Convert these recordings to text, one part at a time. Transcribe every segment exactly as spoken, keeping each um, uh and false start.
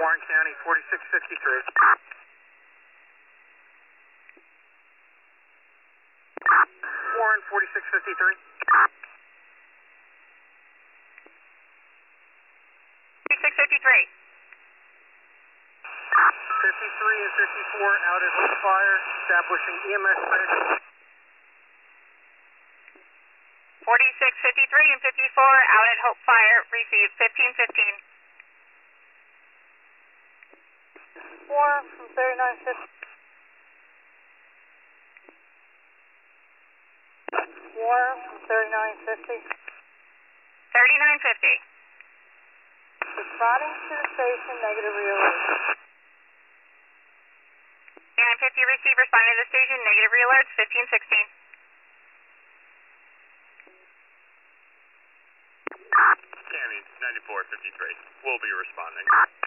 Warren County, forty-six fifty-three. Warren, forty-six fifty-three. forty-six fifty-three. fifty-three and fifty-four out at Hope Fire, establishing E M S bridge. forty-six fifty-three and fifty-four out at Hope Fire, received fifteen fifteen. Warren from thirty-nine fifty. Warren from thirty-nine fifty. thirty-nine fifty. Responding to the station, negative realert. thirty-nine fifty, receive, responding to the station, negative realert, fifteen sixteen. Tammy, ninety-four fifty-three. We'll be responding.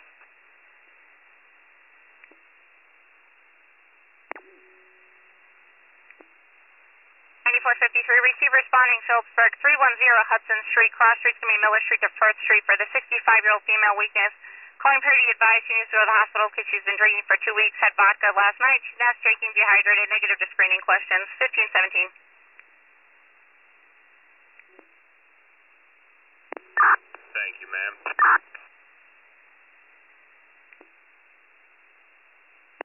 ninety-four fifty-three, receive, responding, Phillipsburg, three one zero Hudson Street, cross streets going to be Miller Street to First Street for the sixty-five-year-old female weakness. Calling pretty advised she needs to go to the hospital because she's been drinking for two weeks, had vodka last night. She's now streaking, dehydrated, negative to screening questions, fifteen seventeen.